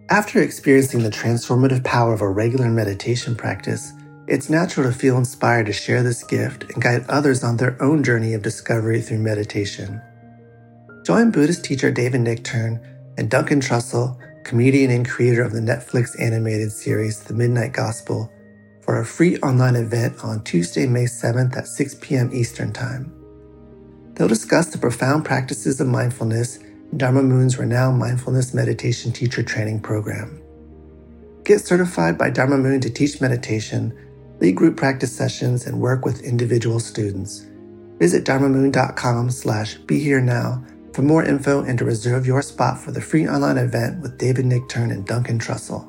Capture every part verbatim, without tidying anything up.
After experiencing the transformative power of a regular meditation practice, it's natural to feel inspired to share this gift and guide others on their own journey of discovery through meditation. Join Buddhist teacher David Nichtern and Duncan Trussell, comedian and creator of the Netflix animated series The Midnight Gospel, for a free online event on Tuesday, May seventh at six p.m. Eastern Time. They'll discuss the profound practices of mindfulness in Dharma Moon's renowned mindfulness meditation teacher training program. Get certified by Dharma Moon to teach meditation, lead group practice sessions, and work with individual students. Visit dharmamoon.com slash be here now for more info and to reserve your spot for the free online event with David Nichtern and Duncan Trussell.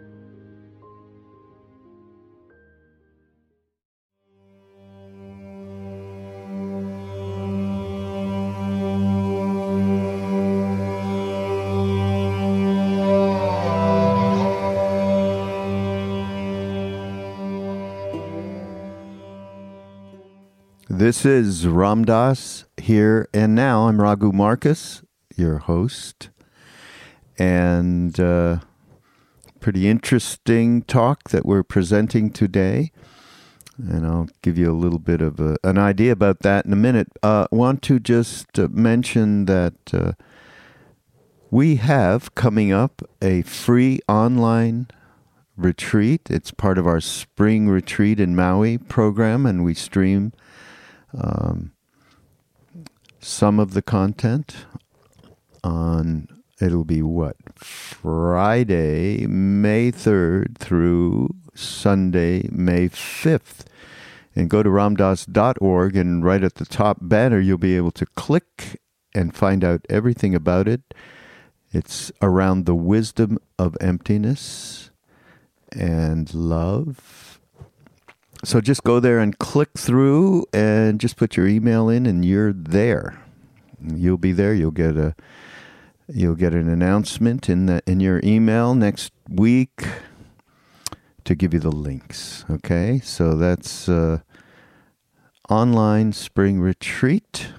This is Ram Dass here and now. I'm Raghu Marcus, your host, and uh, pretty interesting talk that we're presenting today. And I'll give you a little bit of a, an idea about that in a minute. I uh, want to just uh, mention that uh, we have coming up a free online retreat. It's part of our spring retreat in Maui program, and we stream Um, some of the content on, it'll be what, Friday, May third through Sunday, May fifth. And go to ramdass dot org, and right at the top banner, you'll be able to click and find out everything about it. It's around the wisdom of emptiness and love. So just go there and click through and just put your email in and you're there. You'll be there. You'll get a you'll get an announcement in the in your email next week to give you the links. Okay? So that's uh, online spring retreat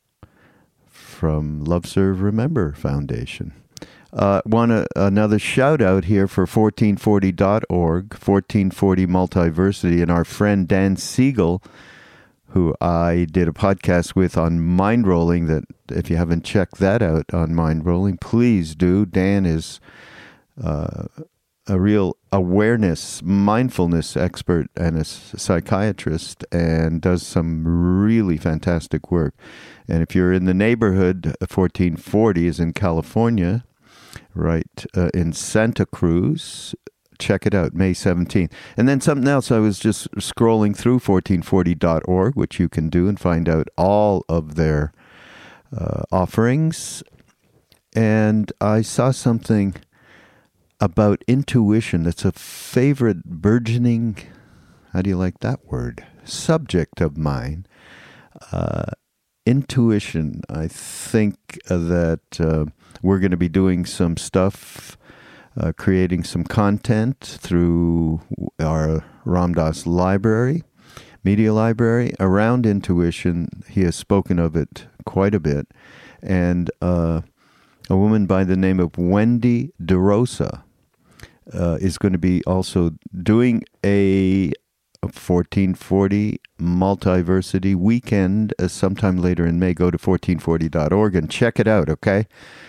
from Love Serve Remember Foundation. Uh, want a, another shout out here for fourteen forty dot org, fourteen forty Multiversity, and our friend Dan Siegel, who I did a podcast with on mind rolling. That if you haven't checked that out on mind rolling, please do. Dan is uh, a real awareness, mindfulness expert and a psychiatrist, and does some really fantastic work. And if you're in the neighborhood, fourteen forty is in California. Right, uh, in Santa Cruz. Check it out, May seventeenth. And then something else, I was just scrolling through fourteen forty dot org, which you can do and find out all of their uh, offerings. And I saw something about intuition that's a favorite burgeoning, how do you like that word, subject of mine. Uh, intuition, I think that Uh, we're going to be doing some stuff, uh, creating some content through our Ram Dass library, media library, around intuition. He has spoken of it quite a bit. And uh, a woman by the name of Wendy DeRosa uh, is going to be also doing a fourteen forty Multiversity weekend uh, sometime later in May. Go to fourteen forty dot org and check it out, okay?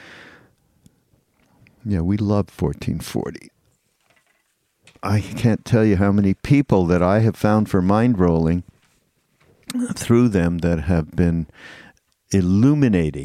Yeah, we love fourteen forty. I can't tell you how many people that I have found for mind rolling through them that have been illuminating.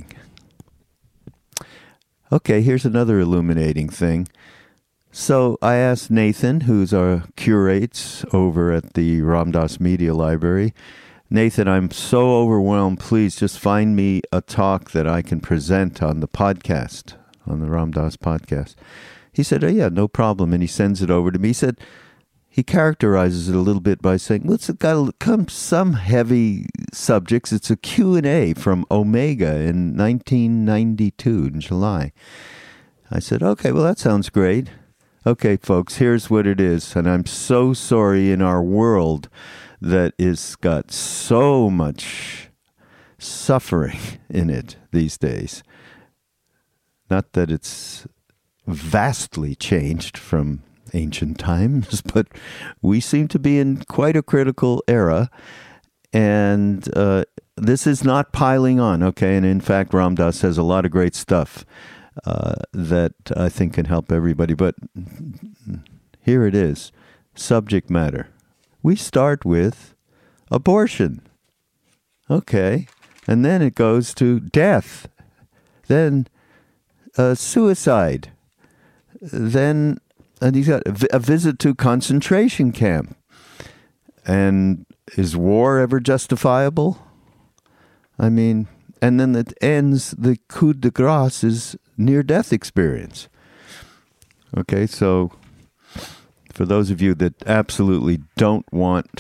Okay, here's another illuminating thing. So I asked Nathan, who's our curates over at the Ram Dass Media Library, Nathan, I'm so overwhelmed. Please just find me a talk that I can present on the podcast, on the Ram Dass podcast. He said, oh, yeah, no problem. And he sends it over to me. He said, he characterizes it a little bit by saying, well, it's got to come some heavy subjects. It's a Q and A from Omega in nineteen ninety-two, in July. I said, okay, well, that sounds great. Okay, folks, here's what it is. And I'm so sorry in our world that is got so much suffering in it these days. Not that it's vastly changed from ancient times, but we seem to be in quite a critical era. And uh, this is not piling on, okay? And in fact, Ram Dass says a lot of great stuff uh, that I think can help everybody. But here it is, subject matter. We start with abortion, okay? And then it goes to death, then uh, suicide, then and he's got a, vi- a visit to concentration camp. And is war ever justifiable? I mean, and then it ends, the coup de grace is near-death experience. Okay, so for those of you that absolutely don't want,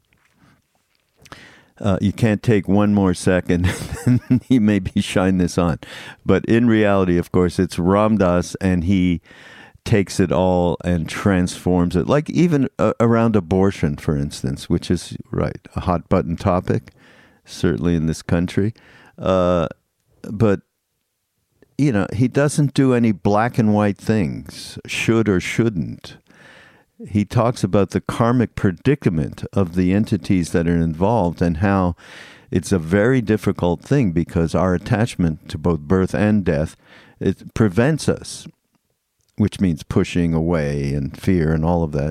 uh, you can't take one more second, and you maybe shine this on. But in reality, of course, it's Ram Dass, and he takes it all and transforms it, like even uh, around abortion, for instance, which is, right, a hot button topic, certainly in this country. Uh, but, you know, he doesn't do any black and white things, should or shouldn't. He talks about the karmic predicament of the entities that are involved and how it's a very difficult thing because our attachment to both birth and death, it prevents us, which means pushing away and fear and all of that.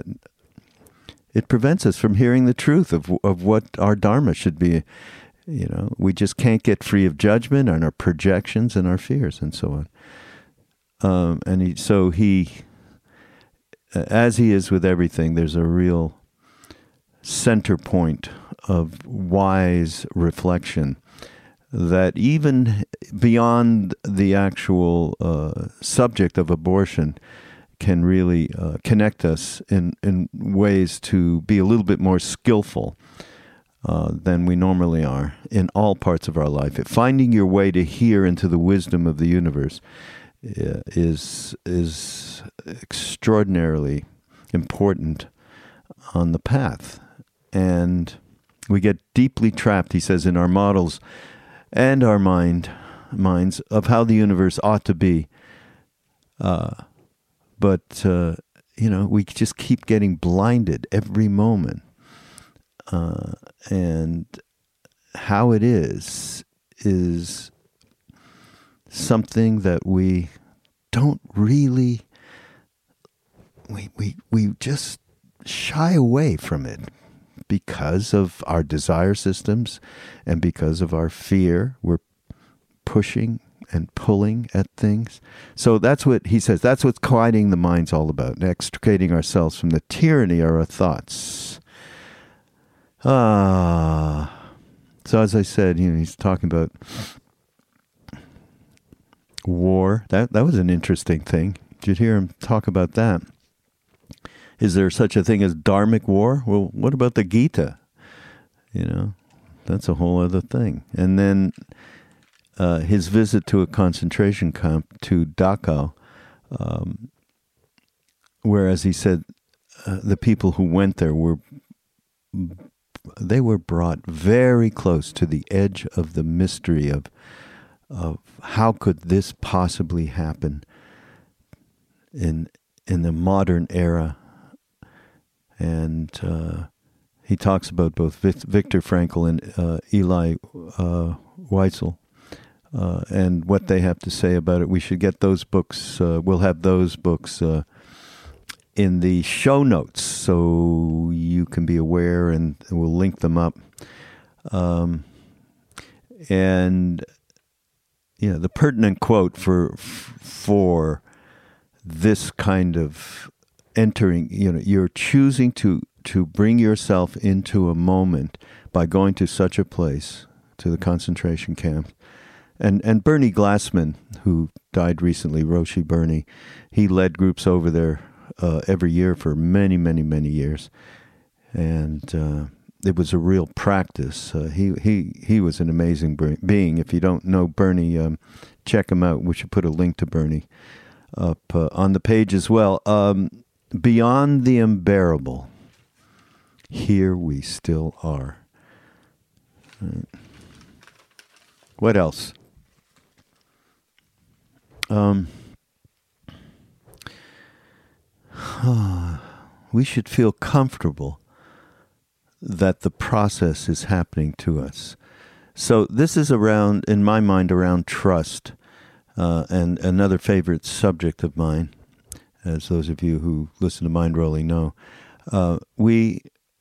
It prevents us from hearing the truth of of what our dharma should be. You know, we just can't get free of judgment and our projections and our fears and so on. Um, and he, so he, as he is with everything, there's a real center point of wise reflection that even beyond the actual uh, subject of abortion can really uh, connect us in, in ways to be a little bit more skillful uh, than we normally are in all parts of our life. Finding your way to hear into the wisdom of the universe uh, is is extraordinarily important on the path. And we get deeply trapped, he says, in our models and our mind, minds of how the universe ought to be. Uh, but, uh, you know, we just keep getting blinded every moment. Uh, and how it is, is something that we don't really, we, we, we just shy away from it. Because of our desire systems and because of our fear, we're pushing and pulling at things. So that's what he says. That's what quieting the mind's all about, extricating ourselves from the tyranny of our thoughts. Ah. So as I said, you know, he's talking about war. That that was an interesting thing. Did you hear him talk about that? Is there such a thing as dharmic war? Well, what about the Gita? You know, that's a whole other thing. And then uh, his visit to a concentration camp to Dachau, um, whereas he said uh, the people who went there were, they were brought very close to the edge of the mystery of, of how could this possibly happen in in the modern era. And uh, he talks about both Viktor Frankl and uh, Elie uh, Wiesel uh, and what they have to say about it. We should get those books. Uh, we'll have those books uh, in the show notes so you can be aware, and we'll link them up. Um, and you know, the pertinent quote for for this kind of entering, you know, you're choosing to, to bring yourself into a moment by going to such a place, to the concentration camp. And and Bernie Glassman, who died recently, Roshi Bernie, he led groups over there uh, every year for many, many, many years. And uh, it was a real practice. Uh, he, he, he was an amazing being. If you don't know Bernie, um, check him out. We should put a link to Bernie up uh, on the page as well. Um, Beyond the unbearable, here we still are. Right. What else? Um, uh, we should feel comfortable that the process is happening to us. So this is around, in my mind, around trust, uh, and another favorite subject of mine, as those of you who listen to Mindrolling know. Uh, we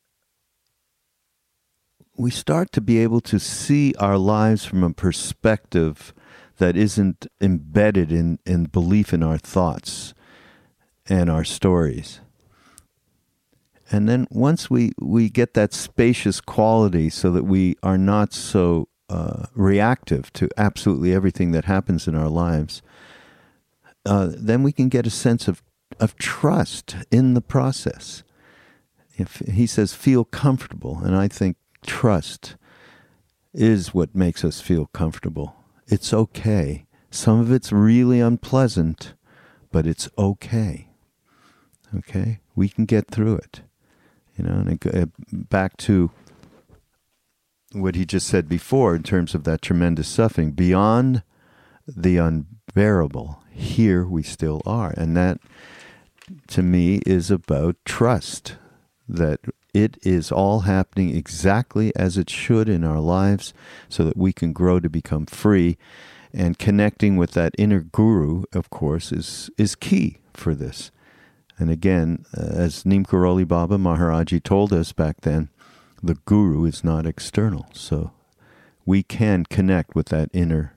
we start to be able to see our lives from a perspective that isn't embedded in, in belief in our thoughts and our stories. And then once we, we get that spacious quality so that we are not so uh, reactive to absolutely everything that happens in our lives, uh, then we can get a sense of, of trust in the process. If he says feel comfortable, and I think trust is what makes us feel comfortable. It's okay. Some of it's really unpleasant, but it's okay. Okay? We can get through it. You know, and it, back to what he just said before in terms of that tremendous suffering. Beyond the unbearable, here we still are. And that, to me, is about trust. That it is all happening exactly as it should in our lives so that we can grow to become free. And connecting with that inner guru, of course, is, is key for this. And again, as Neem Karoli Baba Maharaji told us back then, the guru is not external. So we can connect with that inner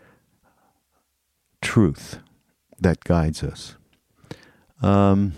truth that guides us. Um,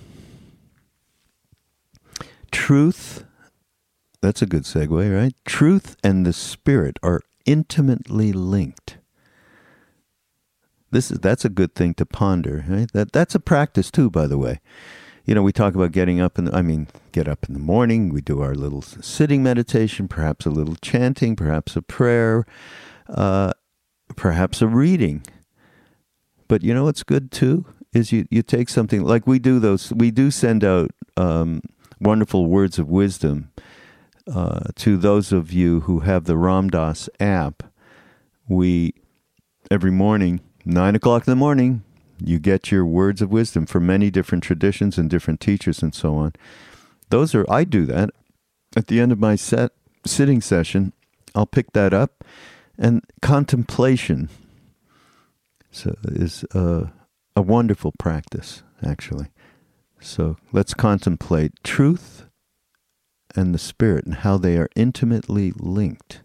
truth, that's a good segue, right? Truth and the spirit are intimately linked. This is that's a good thing to ponder, right? That that's a practice too, by the way. You know, we talk about getting up in the, I mean, get up in the morning, we do our little sitting meditation, perhaps a little chanting, perhaps a prayer, uh, perhaps a reading. But you know what's good too? Is you, you take something, like we do those, we do send out um, wonderful words of wisdom uh, to those of you who have the Ram Dass app. We, every morning, nine o'clock in the morning, you get your words of wisdom from many different traditions and different teachers and so on. Those are, I do that. At the end of my set sitting session, I'll pick that up. And contemplation so is a, a wonderful practice, actually. So let's contemplate truth and the spirit and how they are intimately linked.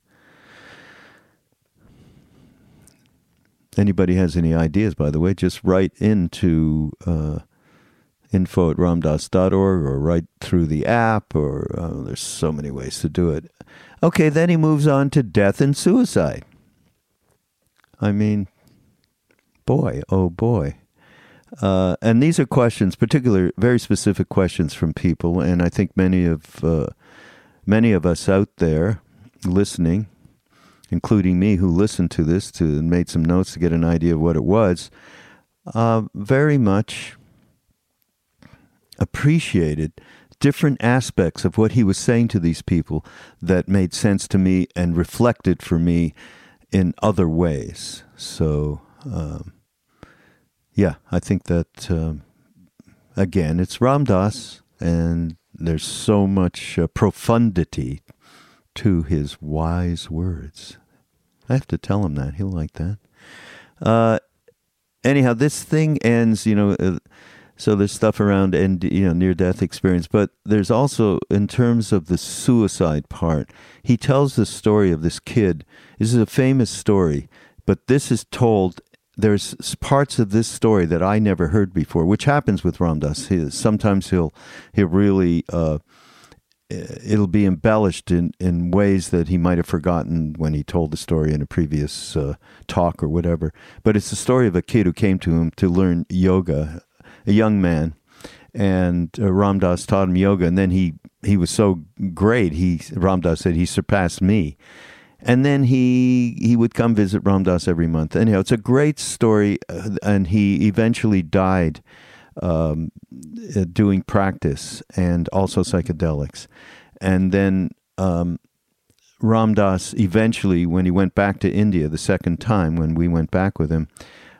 Anybody has any ideas, by the way, just write into uh, info at ramdass dot org or write through the app, or uh, there's so many ways to do it. Okay, then he moves on to death and suicide. I mean, boy, oh boy. Uh, and these are questions, particular, very specific questions from people, and I think many of uh, many of us out there listening, including me, who listened to this to and made some notes to get an idea of what it was, uh, very much appreciated different aspects of what he was saying to these people that made sense to me and reflected for me in other ways. So, um, yeah, I think that, um, again, it's Ram Dass, and there's so much uh, profundity to his wise words. I have to tell him that. He'll like that. Uh, anyhow, this thing ends, you know, uh, so there's stuff around and you know near-death experience, but there's also, in terms of the suicide part, he tells the story of this kid. This is a famous story, but this is told, there's parts of this story that I never heard before, which happens with Ram Dass. He, sometimes he'll, he'll really... Uh, it'll be embellished in, in ways that he might have forgotten when he told the story in a previous uh, talk or whatever. But it's the story of a kid who came to him to learn yoga, a young man, and uh, Ram Dass taught him yoga, and then he, he was so great, he Ram Dass said, he surpassed me. And then he he would come visit Ram Dass every month. Anyhow, it's a great story, uh, and he eventually died Um, doing practice and also psychedelics. And then um, Ram Dass eventually, when he went back to India the second time, when we went back with him,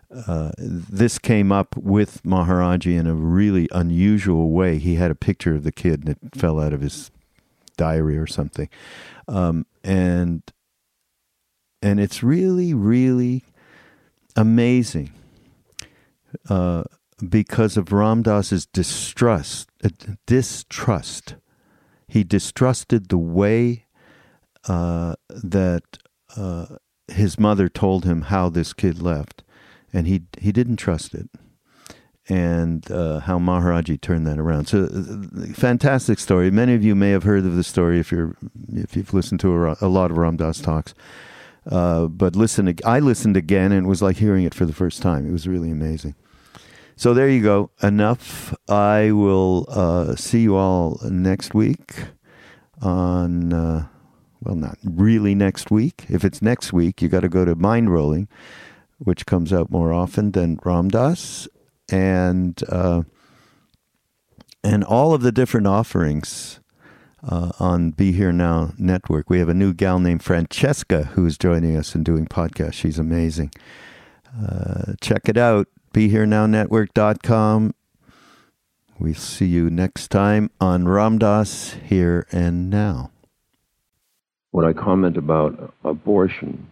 uh, this came up with Maharaji in a really unusual way. He had a picture of the kid, and it fell out of his diary or something. Um, and and it's really, really amazing uh, because of Ram Dass's distrust, uh, distrust. He distrusted the way uh, that uh, his mother told him how this kid left, and he he didn't trust it. And uh, how Maharaji turned that around. So, uh, fantastic story. Many of you may have heard of the story if you're if you've listened to a, a lot of Ram Dass talks. Uh, but listen, I listened again, and it was like hearing it for the first time. It was really amazing. So there you go. Enough. I will uh, see you all next week. On uh, well, not really next week. If it's next week, you got to go to Mind Rolling, which comes out more often than Ram Dass. And uh, and all of the different offerings uh, on Be Here Now Network. We have a new gal named Francesca who's joining us and doing podcasts. She's amazing. Uh, check it out, be here now network dot com. We'll see you next time on Ram Dass Here and Now. When I comment about abortion,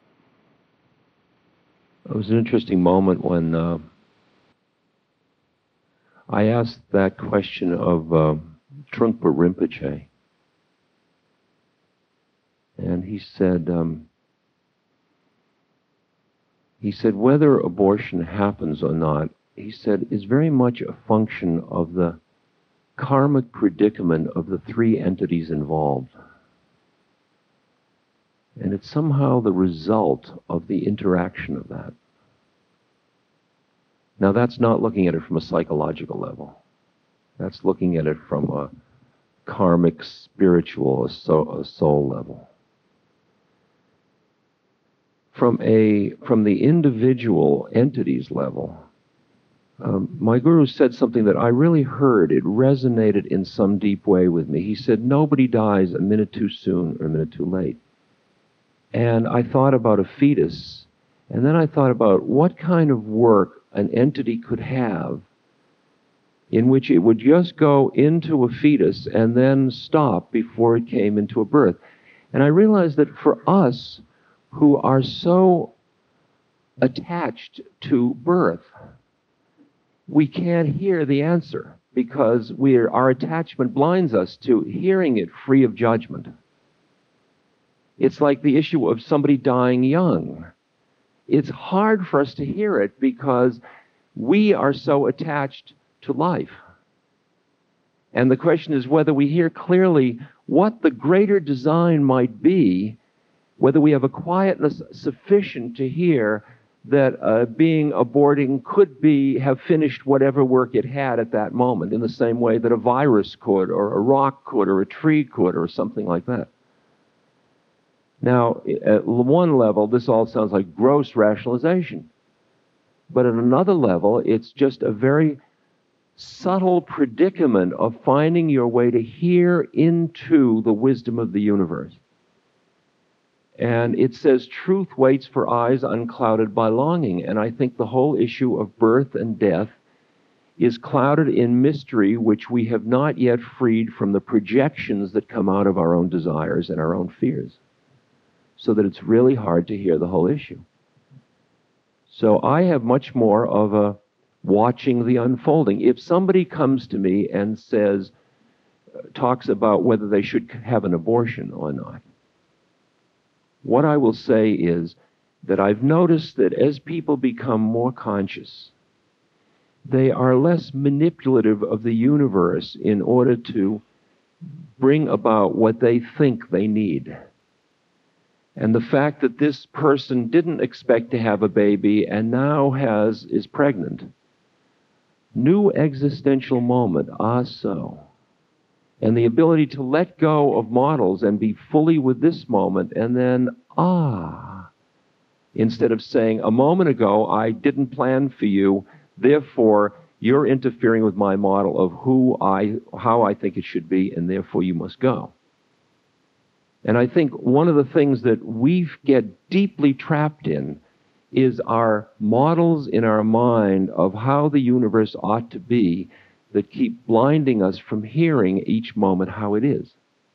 it was an interesting moment when... Uh, I asked that question of uh, Trungpa Rinpoche, and he said, um, he said whether abortion happens or not, he said, is very much a function of the karmic predicament of the three entities involved. And it's somehow the result of the interaction of that. Now, that's not looking at it from a psychological level. That's looking at it from a karmic, spiritual, a soul, a soul level. From a from the individual entities level, um, my guru said something that I really heard. It resonated in some deep way with me. He said, nobody dies a minute too soon or a minute too late. And I thought about a fetus, and then I thought about what kind of work an entity could have in which it would just go into a fetus and then stop before it came into a birth. And I realized that for us who are so attached to birth, we can't hear the answer because we are, our attachment blinds us to hearing it free of judgment. It's like the issue of somebody dying young. It's hard for us to hear it because we are so attached to life. And the question is whether we hear clearly what the greater design might be, whether we have a quietness sufficient to hear that uh, being aborting could be have finished whatever work it had at that moment, in the same way that a virus could, or a rock could, or a tree could, or something like that. Now, at one level, this all sounds like gross rationalization. But at another level, it's just a very subtle predicament of finding your way to hear into the wisdom of the universe. And it says, truth waits for eyes unclouded by longing. And I think the whole issue of birth and death is clouded in mystery, which we have not yet freed from the projections that come out of our own desires and our own fears, so that it's really hard to hear the whole issue. So I have much more of a watching the unfolding. If somebody comes to me and says, talks about whether they should have an abortion or not, what I will say is that I've noticed that as people become more conscious, they are less manipulative of the universe in order to bring about what they think they need. And the fact that this person didn't expect to have a baby and now has is pregnant. New existential moment, ah so. And the ability to let go of models and be fully with this moment and then, ah. Instead of saying, a moment ago I didn't plan for you, therefore you're interfering with my model of who I, how I think it should be, and therefore you must go. And I think one of the things that we get deeply trapped in is our models in our mind of how the universe ought to be that keep blinding us from hearing each moment how it is.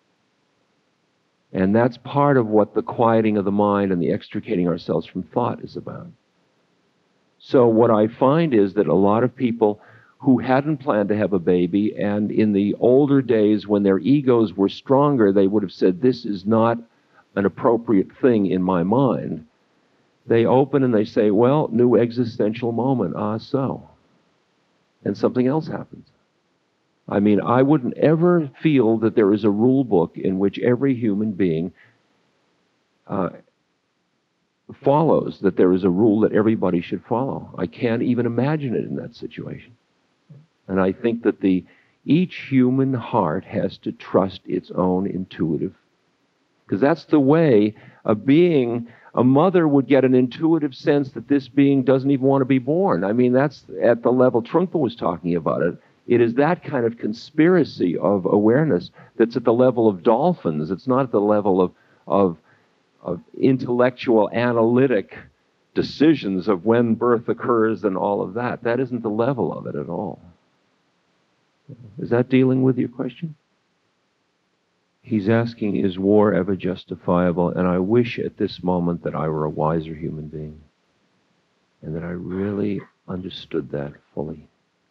And that's part of what the quieting of the mind and the extricating ourselves from thought is about. So what I find is that a lot of people who hadn't planned to have a baby, and in the older days when their egos were stronger, they would have said, this is not an appropriate thing in my mind. They open and they say, well, new existential moment, ah, so. And something else happens. I mean, I wouldn't ever feel that there is a rule book in which every human being uh, follows, that there is a rule that everybody should follow. I can't even imagine it in that situation. And I think that the each human heart has to trust its own intuitive, because that's the way a being, a mother would get an intuitive sense that this being doesn't even want to be born. I mean, that's at the level Trungpa was talking about it. It is that kind of conspiracy of awareness that's at the level of dolphins. It's not at the level of, of, of intellectual, analytic decisions of when birth occurs and all of that. That isn't the level of it at all. Is that dealing with your question? He's asking, is war ever justifiable? And I wish at this moment that I were a wiser human being and that I really understood that fully.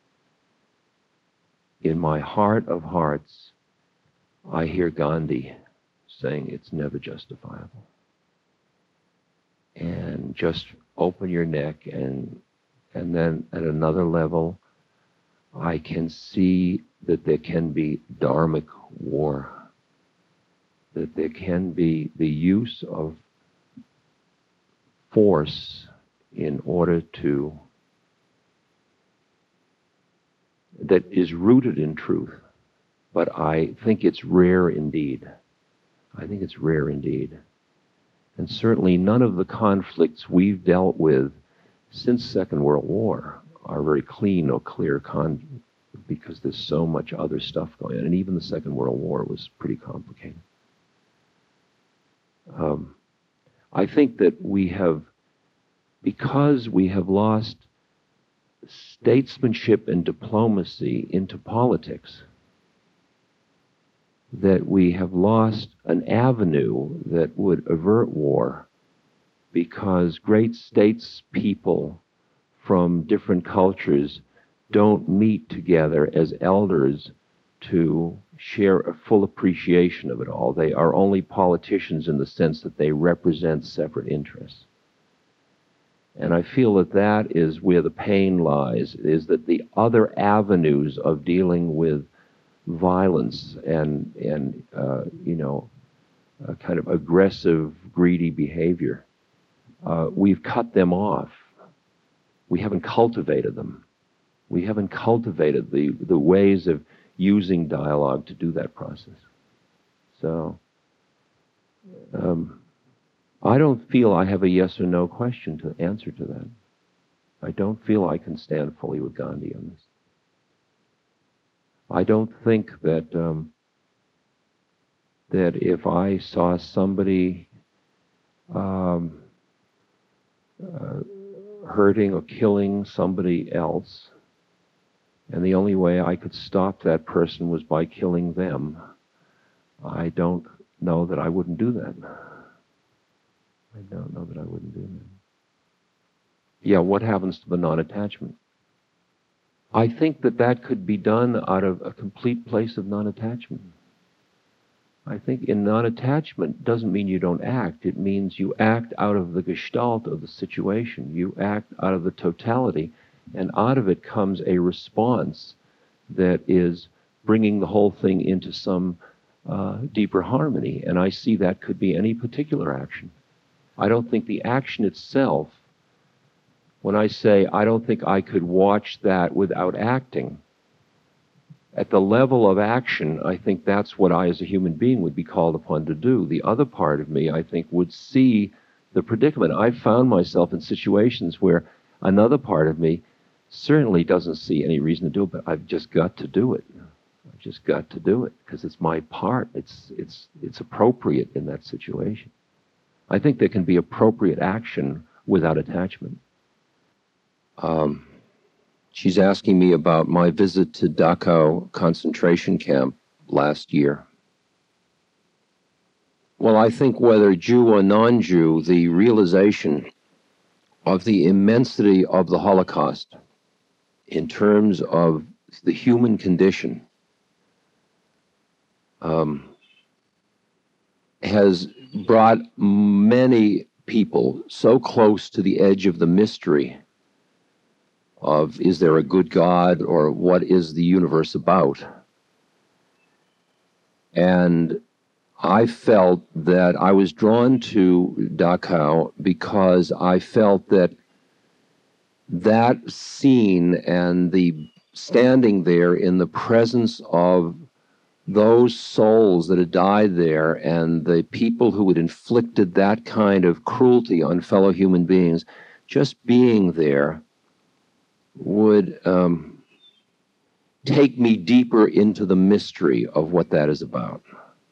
In my heart of hearts, I hear Gandhi saying it's never justifiable. And just open your neck, and and then at another level, I can see that there can be dharmic war, that there can be the use of force in order to, that is rooted in truth. But I think it's rare indeed. I think it's rare indeed. And certainly none of the conflicts we've dealt with since Second World War are very clean or clear con because there's so much other stuff going on. And even the Second World War was pretty complicated. Um, I think that we have, because we have lost statesmanship and diplomacy into politics, that we have lost an avenue that would avert war, because great statespeople from different cultures don't meet together as elders to share a full appreciation of it all. They are only politicians in the sense that they represent separate interests. And I feel that that is where the pain lies, is that the other avenues of dealing with violence and, and uh, you know, a kind of aggressive, greedy behavior, uh, we've cut them off. We haven't cultivated them. We haven't cultivated the, the ways of using dialogue to do that process. So, um, I don't feel I have a yes or no question to answer to that. I don't feel I can stand fully with Gandhi on this. I don't think that um, that if I saw somebody um, uh, hurting or killing somebody else, and the only way I could stop that person was by killing them, I don't know that I wouldn't do that. I don't know that I wouldn't do that. Yeah, what happens to the non-attachment? I think that that could be done out of a complete place of non-attachment. I think in non-attachment doesn't mean you don't act. It means you act out of the gestalt of the situation. You act out of the totality, and out of it comes a response that is bringing the whole thing into some uh, deeper harmony. And I see that could be any particular action. I don't think the action itself, when I say I don't think I could watch that without acting, at the level of action, I think that's what I as a human being would be called upon to do. The other part of me, I think, would see the predicament. I've found myself in situations where another part of me certainly doesn't see any reason to do it, but I've just got to do it. I've just got to do it because it's my part. It's, it's, it's appropriate in that situation. I think there can be appropriate action without attachment. Um, she's asking me about my visit to Dachau concentration camp last year. Well, I think whether Jew or non-Jew, the realization of the immensity of the Holocaust in terms of the human condition um, has brought many people so close to the edge of the mystery of, is there a good God, or what is the universe about? And I felt that I was drawn to Dachau because I felt that that scene and the standing there in the presence of those souls that had died there and the people who had inflicted that kind of cruelty on fellow human beings, just being there would um, take me deeper into the mystery of what that is about.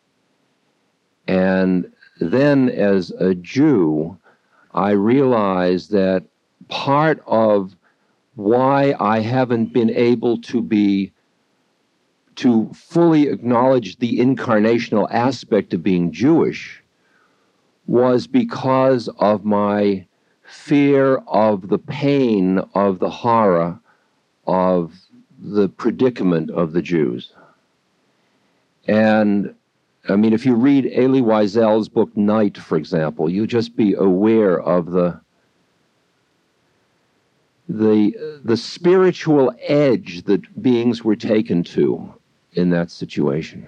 And then as a Jew, I realized that part of why I haven't been able to be, to fully acknowledge the incarnational aspect of being Jewish was because of my fear of the pain, of the horror, of the predicament of the Jews. And I mean, if you read Elie Wiesel's book, Night, for example, you'll just be aware of the the the spiritual edge that beings were taken to in that situation.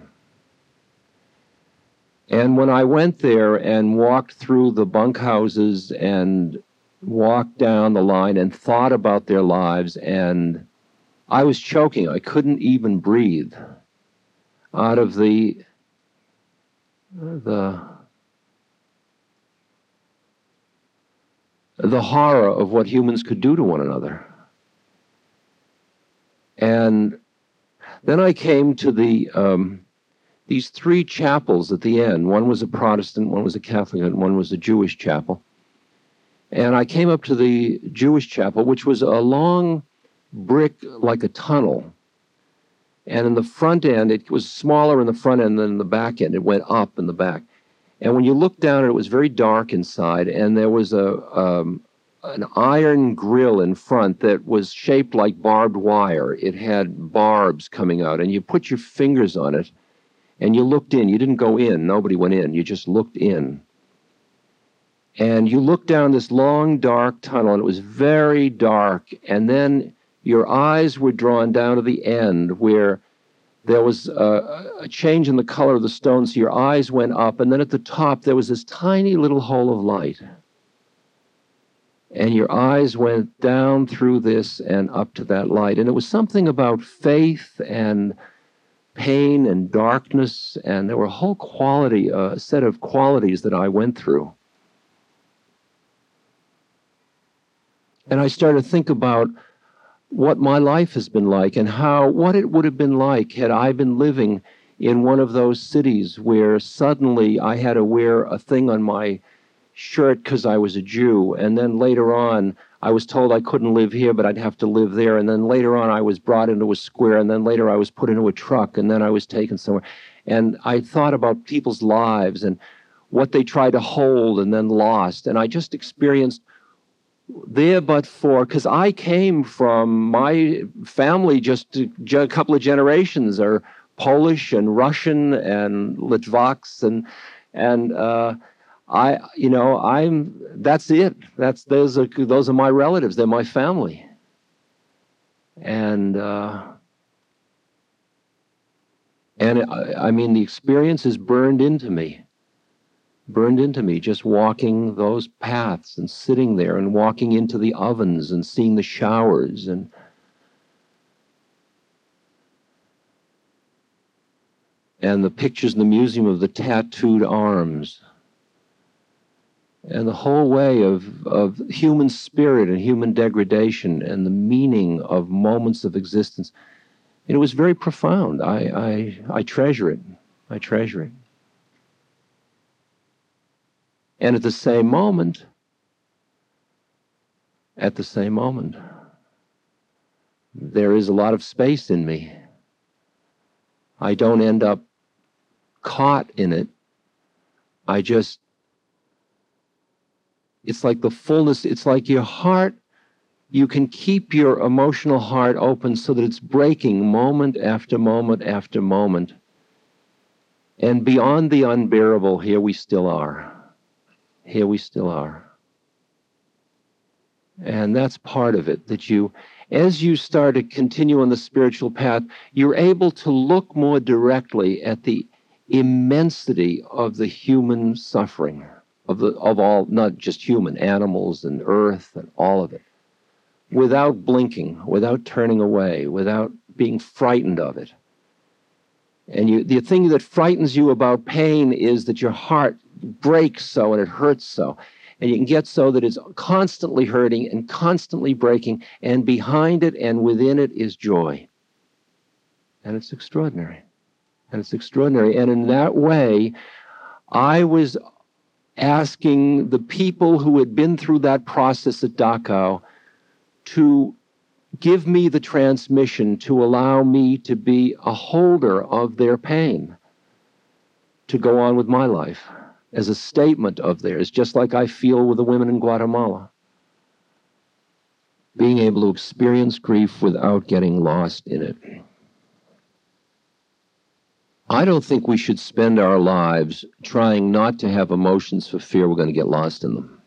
And when I went there and walked through the bunkhouses and walked down the line and thought about their lives, and I was choking. I couldn't even breathe out of the the the horror of what humans could do to one another. And then I came to the um, these three chapels at the end. One was a Protestant, one was a Catholic, and one was a Jewish chapel. And I came up to the Jewish chapel, which was a long brick, like a tunnel. And in the front end, it was smaller in the front end than in the back end. It went up in the back. And when you looked down, it was very dark inside, and there was a um, an iron grill in front that was shaped like barbed wire. It had barbs coming out, and you put your fingers on it, and you looked in. You didn't go in. Nobody went in. You just looked in. And you looked down this long, dark tunnel, and it was very dark. And then your eyes were drawn down to the end where there was a, a change in the color of the stone, so your eyes went up. And then at the top, there was this tiny little hole of light. And your eyes went down through this and up to that light. And it was something about faith and pain and darkness, and there were a whole quality, a uh, set of qualities that I went through. And I started to think about what my life has been like and how, what it would have been like had I been living in one of those cities where suddenly I had to wear a thing on my shirt because I was a Jew, and then later on I was told I couldn't live here, but I'd have to live there, and then later on I was brought into a square, and then later I was put into a truck, and then I was taken somewhere. And I thought about people's lives and what they tried to hold and then lost, and I just experienced there but for, because I came from, my family just a, a couple of generations are Polish and Russian and Litvaks, and and uh, I, you know, I'm, that's it. That's, those are, those are my relatives. They're my family. And, uh, and I, I mean, the experience is burned into me, burned into me, just walking those paths and sitting there and walking into the ovens and seeing the showers and, and the pictures in the museum of the tattooed arms. And the whole way of, of human spirit and human degradation and the meaning of moments of existence. And it was very profound. I, I, I treasure it. I treasure it. And at the same moment, at the same moment. There is a lot of space in me. I don't end up caught in it. I just, it's like the fullness, it's like your heart, you can keep your emotional heart open so that it's breaking moment after moment after moment. And beyond the unbearable, here we still are. Here we still are. And that's part of it, that you, as you start to continue on the spiritual path, you're able to look more directly at the immensity of the human suffering, of the of all, not just human, animals and earth and all of it, without blinking, without turning away, without being frightened of it. And you, the thing that frightens you about pain is that your heart breaks so and it hurts so. And you can get so that it's constantly hurting and constantly breaking, and behind it and within it is joy. And it's extraordinary. And it's extraordinary. And in that way, I was asking the people who had been through that process at Dachau to give me the transmission, to allow me to be a holder of their pain, to go on with my life as a statement of theirs, just like I feel with the women in Guatemala. Being able to experience grief without getting lost in it. I don't think we should spend our lives trying not to have emotions for fear we're going to get lost in them.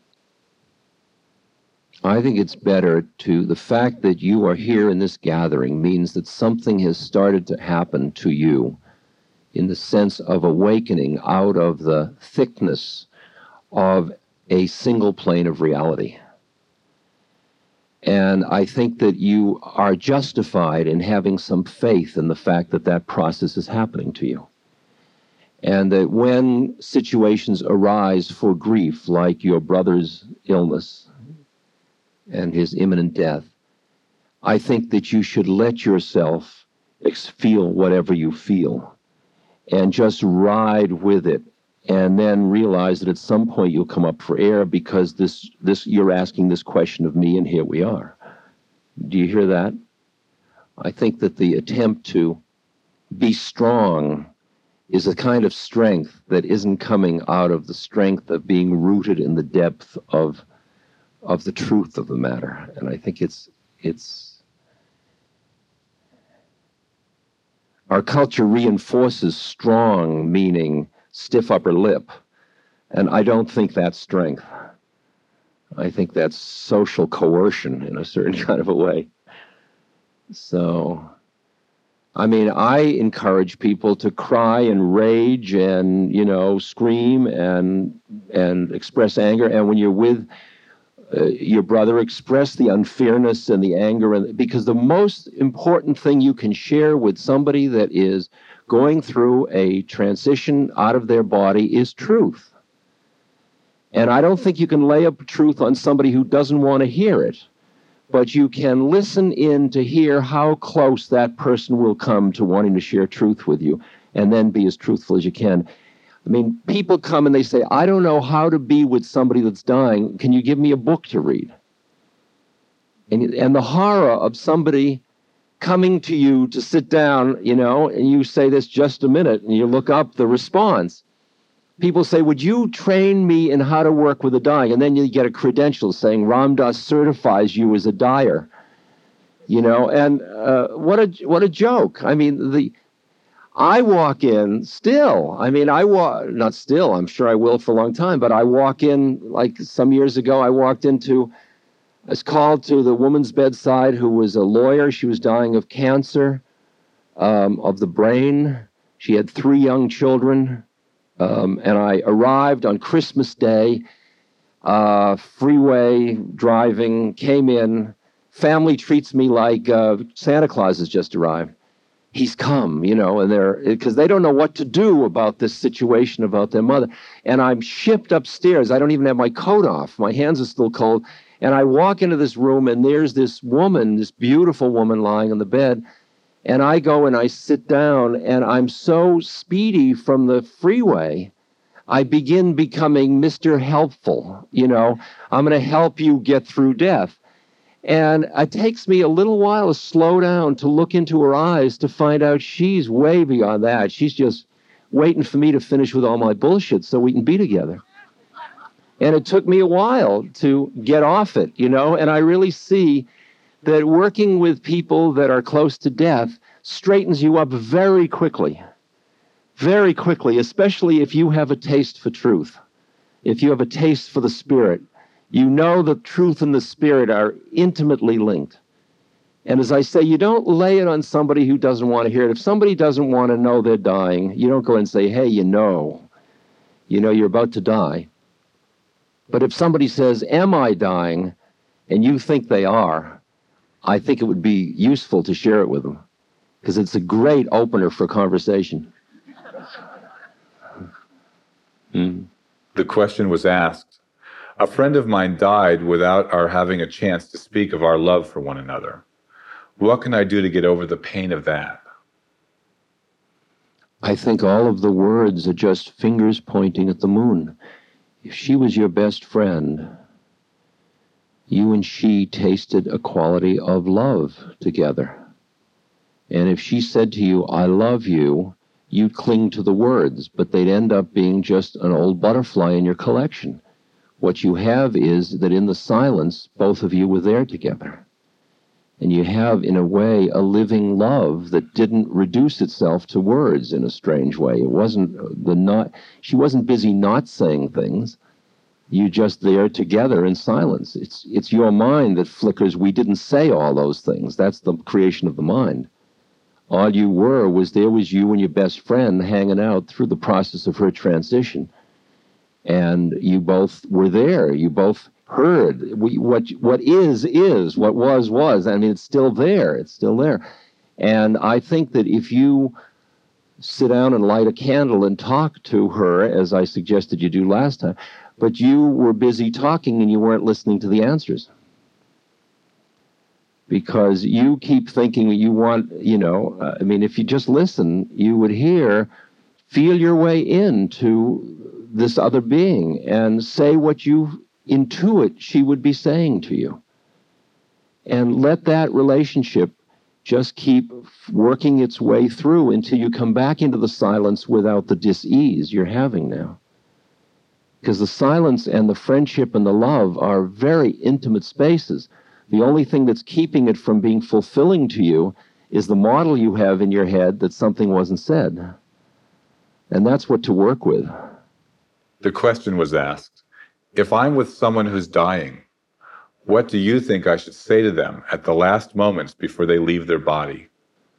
I think it's better to, the fact that you are here in this gathering means that something has started to happen to you in the sense of awakening out of the thickness of a single plane of reality. And I think that you are justified in having some faith in the fact that that process is happening to you. And that when situations arise for grief, like your brother's illness and his imminent death, I think that you should let yourself feel whatever you feel and just ride with it, and then realize that at some point you'll come up for air, because this, this you're asking this question of me, and here we are. Do you hear that? I think that the attempt to be strong is a kind of strength that isn't coming out of the strength of being rooted in the depth of of the truth of the matter. And I think it's it's our culture reinforces strong meaning stiff upper lip, and I don't think that's strength. I think that's social coercion in a certain kind of a way. So, I mean, I encourage people to cry and rage and, you know, scream and and express anger. And when you're with uh, your brother, express the unfairness and the anger, and because the most important thing you can share with somebody that is going through a transition out of their body is truth. And I don't think you can lay up truth on somebody who doesn't want to hear it, but you can listen in to hear how close that person will come to wanting to share truth with you, and then be as truthful as you can. I mean, people come and they say, I don't know how to be with somebody that's dying. Can you give me a book to read? And, and the horror of somebody coming to you to sit down, you know, and you say this, just a minute, and you look up the response. People say, would you train me in how to work with a dying? And then you get a credential saying Ram Dass certifies you as a dyer. You know, and uh, what a what a joke. I mean, the I walk in still. I mean, I walk, not still, I'm sure I will for a long time, but I walk in, like some years ago, I walked into, I was called to the woman's bedside who was a lawyer. She was dying of cancer um, of the brain. She had three young children. Um, and I arrived on Christmas Day, uh, freeway driving, came in. Family treats me like uh, Santa Claus has just arrived. He's come, you know, and they're, because they don't know what to do about this situation about their mother. And I'm shipped upstairs. I don't even have my coat off. My hands are still cold. And I walk into this room, and there's this woman, this beautiful woman lying on the bed. And I go and I sit down, and I'm so speedy from the freeway, I begin becoming Mister Helpful. You know, I'm going to help you get through death. And it takes me a little while to slow down, to look into her eyes, to find out she's way beyond that. She's just waiting for me to finish with all my bullshit so we can be together. And it took me a while to get off it, you know, and I really see that working with people that are close to death straightens you up very quickly, very quickly, especially if you have a taste for truth, if you have a taste for the spirit. You know the truth and the spirit are intimately linked. And as I say, you don't lay it on somebody who doesn't want to hear it. If somebody doesn't want to know they're dying, you don't go and say, hey, you know, you know, you're about to die. But if somebody says, am I dying, and you think they are, I think it would be useful to share it with them, because it's a great opener for conversation. Mm. The question was asked. A friend of mine died without our having a chance to speak of our love for one another. What can I do to get over the pain of that? I think all of the words are just fingers pointing at the moon. If she was your best friend, you and she tasted a quality of love together. And if she said to you, I love you, you'd cling to the words, but they'd end up being just an old butterfly in your collection. What you have is that in the silence, both of you were there together. And you have, in a way, a living love that didn't reduce itself to words in a strange way. It wasn't the not, she wasn't busy not saying things. You just there together in silence. It's, it's your mind that flickers. We didn't say all those things. That's the creation of the mind. All you were was there was you and your best friend hanging out through the process of her transition. And you both were there. You both heard. We, what what is, is. What was, was. I mean, it's still there. It's still there. And I think that if you sit down and light a candle and talk to her, as I suggested you do last time, but you were busy talking and you weren't listening to the answers. Because you keep thinking you want, you know, uh, I mean, if you just listen, you would hear, feel your way into this other being and say what you intuit she would be saying to you. And let that relationship just keep working its way through until you come back into the silence without the dis-ease you're having now. Because the silence and the friendship and the love are very intimate spaces. The only thing that's keeping it from being fulfilling to you is the model you have in your head that something wasn't said. And that's what to work with. The question was asked, if I'm with someone who's dying, what do you think I should say to them at the last moments before they leave their body?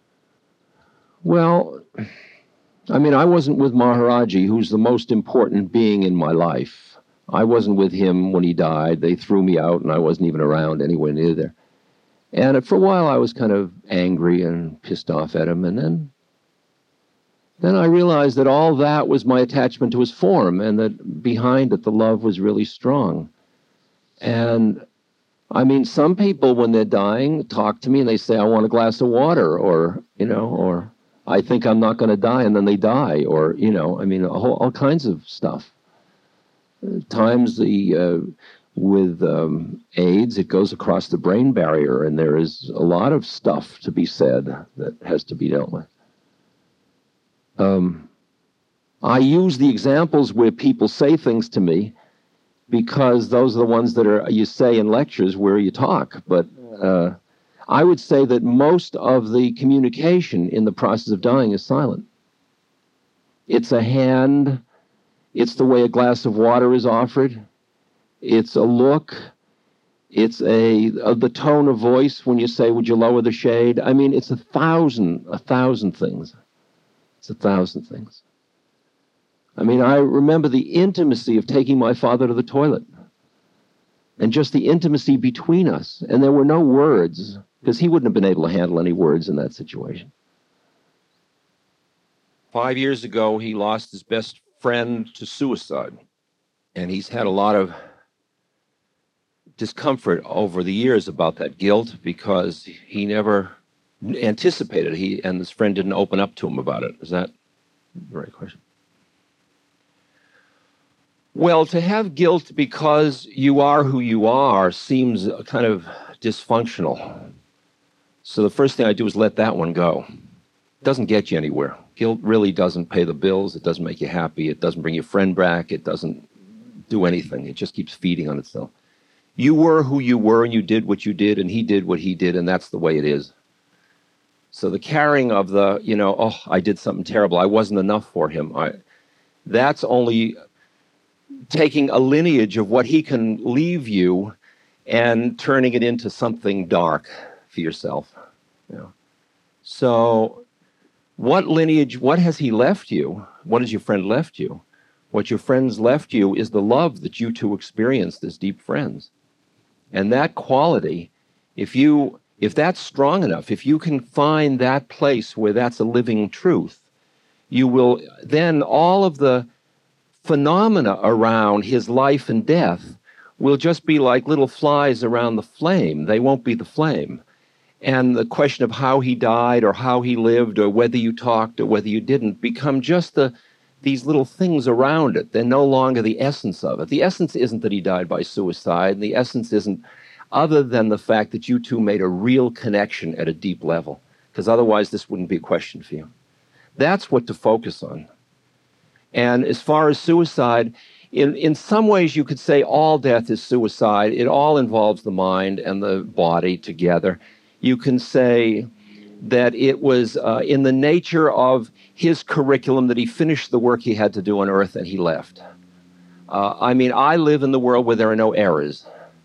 Well, I mean, I wasn't with Maharaji, who's the most important being in my life. I wasn't with him when he died. They threw me out, and I wasn't even around anywhere near there. And for a while, I was kind of angry and pissed off at him. And then, then I realized that all that was my attachment to his form, and that behind it, the love was really strong. And I mean, some people, when they're dying, talk to me and they say, I want a glass of water, or, you know, or I think I'm not going to die, and then they die, or, you know, I mean, a whole, all kinds of stuff. Times the uh, with um, AIDS, it goes across the brain barrier, and there is a lot of stuff to be said that has to be dealt with. Um, I use the examples where people say things to me because those are the ones that are you say in lectures where you talk. But uh, I would say that most of the communication in the process of dying is silent. It's a hand. It's the way a glass of water is offered. It's a look. It's a, a the tone of voice when you say, would you lower the shade? I mean, it's a thousand, a thousand things. It's a thousand things. I mean, I remember the intimacy of taking my father to the toilet. And just the intimacy between us. And there were no words, because he wouldn't have been able to handle any words in that situation. Five years ago, he lost his best friend to suicide. And he's had a lot of discomfort over the years about that guilt because he never anticipated he and his friend didn't open up to him about it. Is that the right question? Well, to have guilt because you are who you are seems kind of dysfunctional. So the first thing I do is let that one go. It doesn't get you anywhere. Guilt really doesn't pay the bills. It doesn't make you happy. It doesn't bring your friend back. It doesn't do anything. It just keeps feeding on itself. You were who you were, and you did what you did, and he did what he did, and that's the way it is. So the carrying of the, you know, oh, I did something terrible. I wasn't enough for him. I, that's only taking a lineage of what he can leave you and turning it into something dark for yourself. You know. So what lineage, what has he left you? What has your friend left you? What your friend's left you is the love that you two experienced as deep friends. And that quality, if you, if that's strong enough, if you can find that place where that's a living truth, you will then, all of the phenomena around his life and death will just be like little flies around the flame. They won't be the flame. And the question of how he died or how he lived or whether you talked or whether you didn't become just the these little things around it. They're no longer the essence of it. The essence isn't that he died by suicide. And the essence isn't other than the fact that you two made a real connection at a deep level, because otherwise this wouldn't be a question for you. That's what to focus on. And as far as suicide, in, in some ways you could say all death is suicide. It all involves the mind and the body together. You can say that it was uh, in the nature of his curriculum that he finished the work he had to do on earth and he left. Uh, I mean, I live in the world where there are no errors.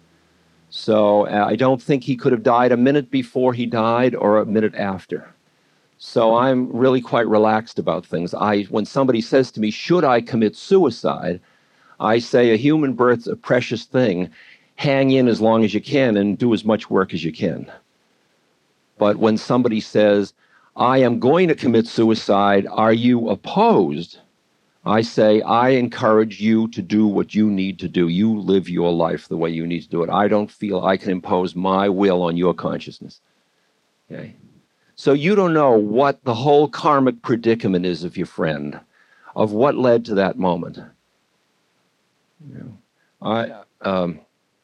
So uh, I don't think he could have died a minute before he died or a minute after. So I'm really quite relaxed about things. I, when somebody says to me, should I commit suicide? I say a human birth's a precious thing. Hang in as long as you can and do as much work as you can. But when somebody says, I am going to commit suicide, are you opposed? I say, I encourage you to do what you need to do. You live your life the way you need to do it. I don't feel I can impose my will on your consciousness. Okay? So you don't know what the whole karmic predicament is of your friend, of what led to that moment. You know, I... Um,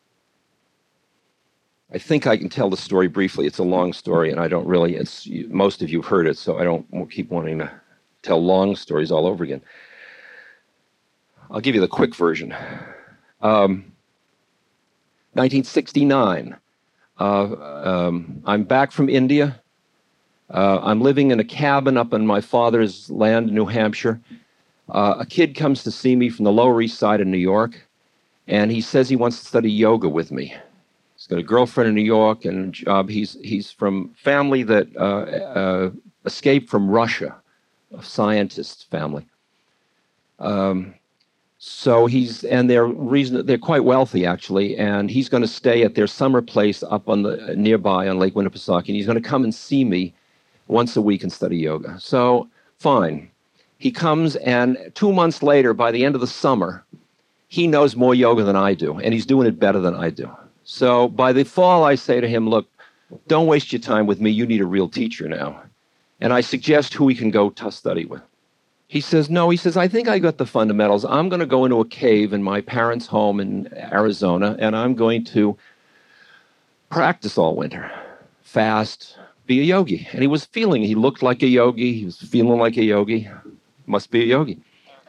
I think I can tell the story briefly. It's a long story, and I don't really, it's, most of you have heard it, so I don't keep wanting to tell long stories all over again. I'll give you the quick version. Um, nineteen sixty-nine, uh, um, I'm back from India. Uh, I'm living in a cabin up on my father's land in New Hampshire. Uh, a kid comes to see me from the Lower East Side of New York, and he says he wants to study yoga with me. He's got a girlfriend in New York and a job. He's, he's from family that uh, uh, escaped from Russia, a scientist family. Um, so he's, and they're reason they're quite wealthy actually, and he's going to stay at their summer place up on the nearby on Lake Winnipesaukee, and he's going to come and see me once a week and study yoga. So fine. He comes, and two months later, by the end of the summer, he knows more yoga than I do, and he's doing it better than I do. So by the fall, I say to him, look, don't waste your time with me. You need a real teacher now. And I suggest who he can go to study with. He says, no, he says, I think I got the fundamentals. I'm going to go into a cave in my parents' home in Arizona, and I'm going to practice all winter, fast, be a yogi. And he was feeling, he looked like a yogi. He was feeling like a yogi. Must be a yogi.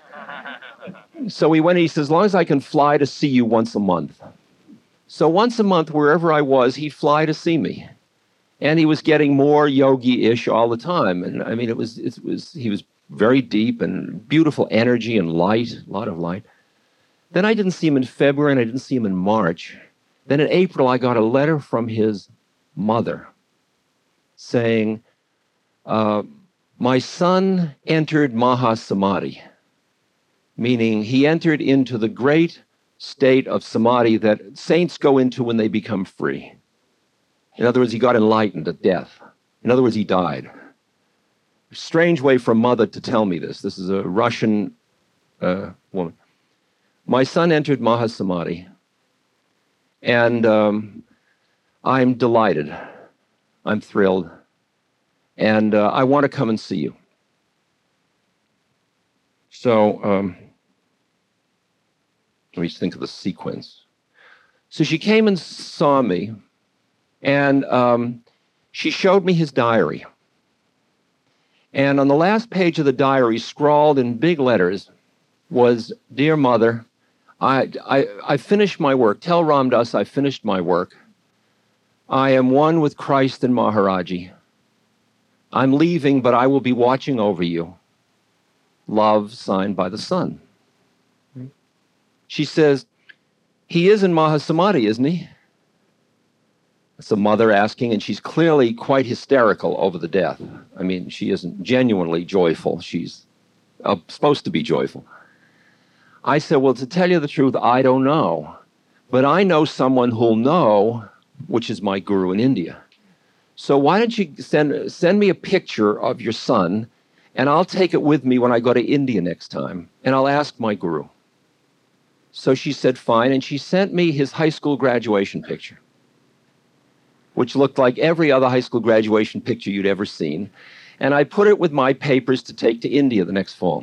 So he went, he says, as long as I can fly to see you once a month. So once a month, wherever I was, he'd fly to see me. And he was getting more yogi-ish all the time. And I mean, it was, it was, he was very deep and beautiful energy and light, a lot of light. Then I didn't see him in February and I didn't see him in March. Then in April, I got a letter from his mother saying, uh, my son entered Mahasamadhi, meaning he entered into the great state of samadhi that saints go into when they become free. In other words, he got enlightened at death. In other words, he died. Strange way for a mother to tell me this. This is a Russian uh, woman. My son entered Mahasamadhi, and um, I'm delighted. I'm thrilled. And uh, I want to come and see you. So, um, let me think of the sequence. So she came and saw me, And um, she showed me his diary. And on the last page of the diary, scrawled in big letters, was, "Dear Mother, I, I, I finished my work. Tell Ram Dass I finished my work. I am one with Christ and Maharaji. I'm leaving, but I will be watching over you. Love," signed by the son. She says, "He is in Mahasamadhi, isn't he?" It's the mother asking, and she's clearly quite hysterical over the death. I mean, she isn't genuinely joyful. She's uh, supposed to be joyful. I said, "Well, to tell you the truth, I don't know. But I know someone who'll know, which is my guru in India. So why don't you send, send me a picture of your son, and I'll take it with me when I go to India next time, and I'll ask my guru." So she said, fine, and she sent me his high school graduation picture, which looked like every other high school graduation picture you'd ever seen. And I put it with my papers to take to India the next fall.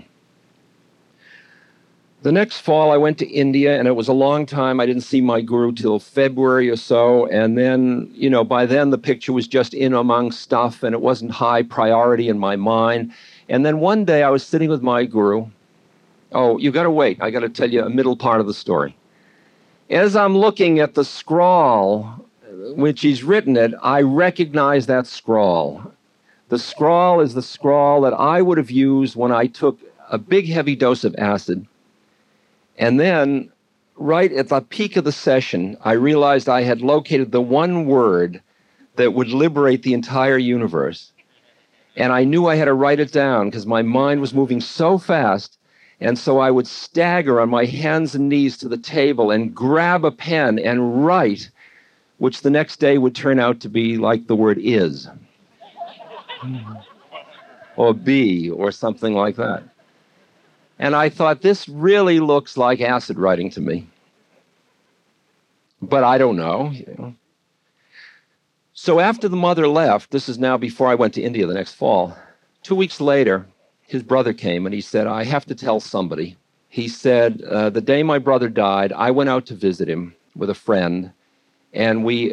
The next fall, I went to India, and it was a long time. I didn't see my guru till February or so. And then, you know, by then the picture was just in among stuff, and it wasn't high priority in my mind. And then one day I was sitting with my guru. Oh, you got to wait. I got to tell you a middle part of the story. As I'm looking at the scrawl, which he's written it, I recognize that scrawl. The scrawl is the scrawl that I would have used when I took a big heavy dose of acid. And then, right at the peak of the session, I realized I had located the one word that would liberate the entire universe. And I knew I had to write it down because my mind was moving so fast. And so I would stagger on my hands and knees to the table and grab a pen and write, which the next day would turn out to be like the word is, or be, or something like that. And I thought, this really looks like acid writing to me. But I don't know. You know. So after the mother left, this is now before I went to India the next fall, two weeks later, his brother came and he said, "I have to tell somebody." He said, uh, the day my brother died, I went out to visit him with a friend, and we,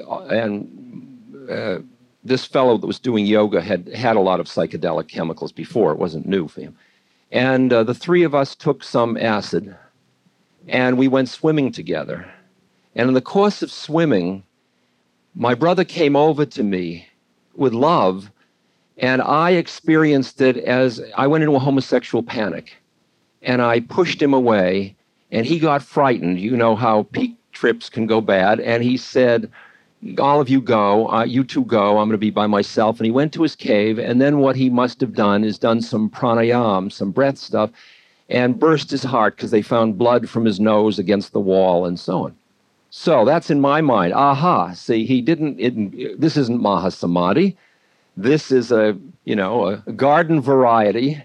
and uh, this fellow that was doing yoga had had a lot of psychedelic chemicals before. It wasn't new for him. And uh, the three of us took some acid, and we went swimming together. And in the course of swimming, my brother came over to me with love, and I experienced it as I went into a homosexual panic. And I pushed him away, and he got frightened. You know how peak trips can go bad. And he said, "All of you go, uh, you two go, I'm going to be by myself." And he went to his cave, and then what he must have done is done some pranayam, some breath stuff, and burst his heart because they found blood from his nose against the wall and so on. So that's in my mind. Aha, see, he didn't, it, this isn't Mahasamadhi. This is a, you know, a garden variety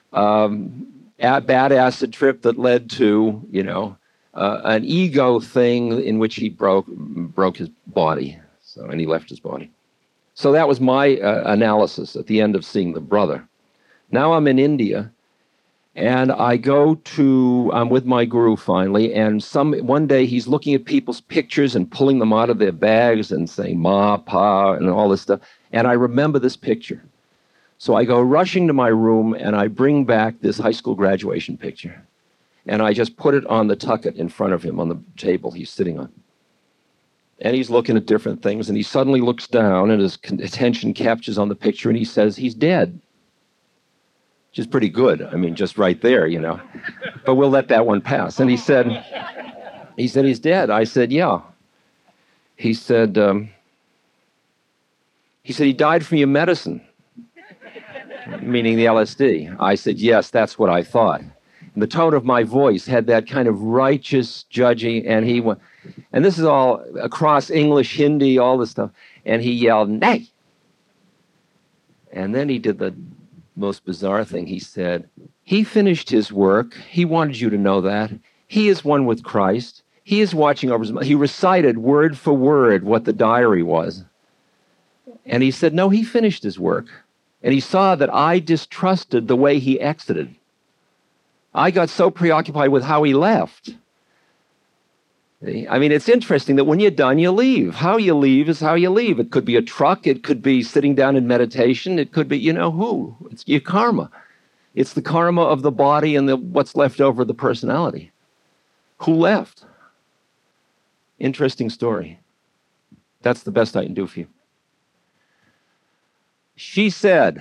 um, bad acid trip that led to, you know, uh, an ego thing in which he broke broke his body. So, and he left his body. So that was my uh, analysis at the end of seeing the brother. Now I'm in India, and I go to, I'm with my guru finally, and some one day he's looking at people's pictures and pulling them out of their bags and saying ma, pa, and all this stuff. And I remember this picture. So I go rushing to my room, and I bring back this high school graduation picture. And I just put it on the tucket in front of him on the table he's sitting on. And he's looking at different things, and he suddenly looks down, and his attention captures on the picture, and he says, "He's dead." Which is pretty good. I mean, just right there, you know. But we'll let that one pass. And he said, he said, "He's dead." I said, "Yeah." He said, um, he said, "He died from your medicine," meaning the L S D. I said, "Yes, that's what I thought." And the tone of my voice had that kind of righteous, judgy, and he went, and this is all across English, Hindi, all this stuff, and he yelled, "Nay!" And then he did the most bizarre thing. He said, "He finished his work. He wanted you to know that. He is one with Christ. He is watching over his..." He recited word for word what the diary was. And he said, "No, he finished his work." And he saw that I distrusted the way he exited. I got so preoccupied with how he left I mean, it's interesting that when you're done, you leave. How you leave is how you leave. It could be a truck. It could be sitting down in meditation. It could be, you know who. It's your karma. It's the karma of the body and the, what's left over of the personality. Who left? Interesting story. That's the best I can do for you. She said,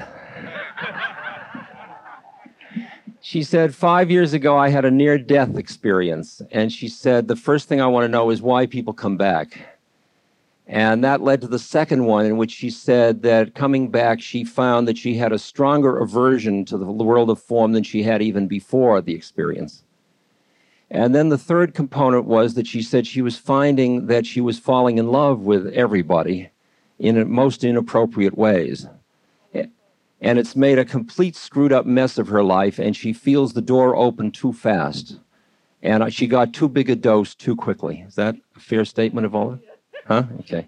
she said, five years ago, I had a near-death experience. And she said, the first thing I want to know is why people come back. And that led to the second one, in which she said that coming back, she found that she had a stronger aversion to the world of form than she had even before the experience. And then the third component was that she said she was finding that she was falling in love with everybody in most inappropriate ways. And it's made a complete screwed up mess of her life, and she feels the door open too fast. And she got too big a dose too quickly. Is that a fair statement of all of it? Huh? Okay.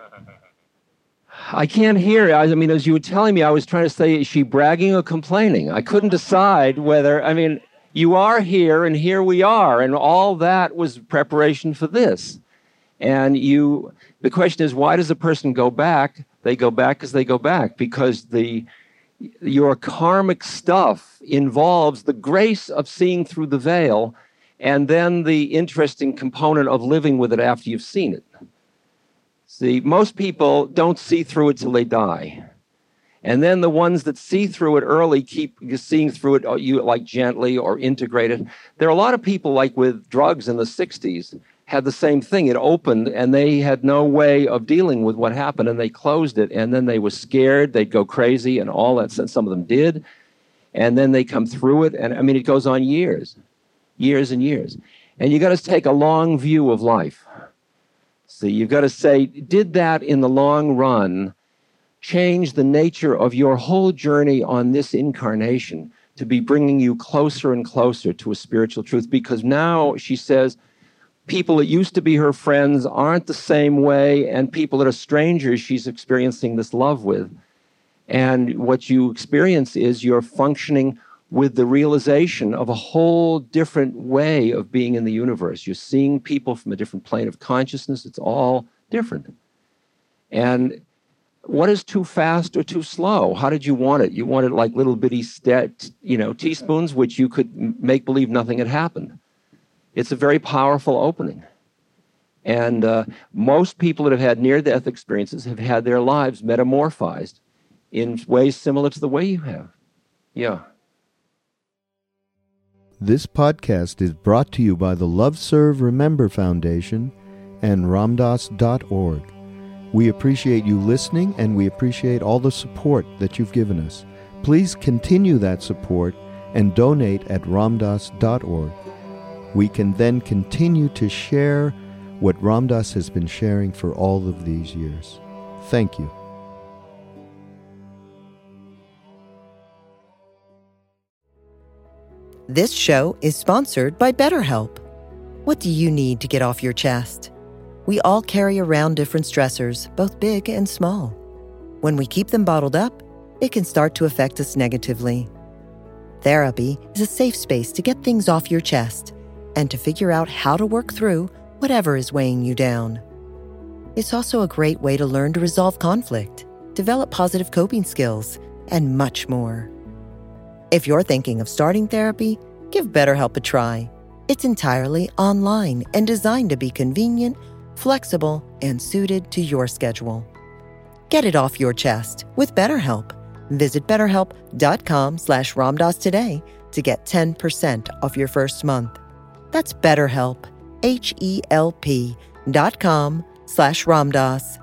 I can't hear. I mean, as you were telling me, I was trying to say, is she bragging or complaining? I couldn't decide whether, I mean, you are here, and here we are, and all that was preparation for this. And you, the question is, why does a person go back? They go back because they go back, because the your karmic stuff involves the grace of seeing through the veil, and then the interesting component of living with it after you've seen it. See, most people don't see through it till they die. And then the ones that see through it early keep seeing through it you like gently or integrated. There are a lot of people, like with drugs in the sixties, had the same thing. It opened and they had no way of dealing with what happened, and they closed it, and then they were scared, they'd go crazy and all that. Some of them did. And then they come through it, and I mean, it goes on years, years and years. And you got to take a long view of life. See, you've got to say, did that in the long run change the nature of your whole journey on this incarnation to be bringing you closer and closer to a spiritual truth? Because now, she says, people that used to be her friends aren't the same way, and people that are strangers she's experiencing this love with. And what you experience is you're functioning with the realization of a whole different way of being in the universe. You're seeing people from a different plane of consciousness. It's all different. And what is too fast or too slow? How did you want it? You wanted like little bitty, st- you know, teaspoons, which you could make believe nothing had happened. It's a very powerful opening. And uh, most people that have had near-death experiences have had their lives metamorphized in ways similar to the way you have. Yeah. This podcast is brought to you by the Love Serve Remember Foundation and Ramdas dot org. We appreciate you listening, and we appreciate all the support that you've given us. Please continue that support and donate at Ramdas dot org. We can then continue to share what Ramdas has been sharing for all of these years. Thank you. This show is sponsored by BetterHelp. What do you need to get off your chest? We all carry around different stressors, both big and small. When we keep them bottled up, it can start to affect us negatively. Therapy is a safe space to get things off your chest and to figure out how to work through whatever is weighing you down. It's also a great way to learn to resolve conflict, develop positive coping skills, and much more. If you're thinking of starting therapy, give BetterHelp a try. It's entirely online and designed to be convenient, flexible, and suited to your schedule. Get it off your chest with BetterHelp. Visit betterhelp.com slash Ramdas today to get ten percent off your first month. That's BetterHelp, H E L P dot com slash Ramdas.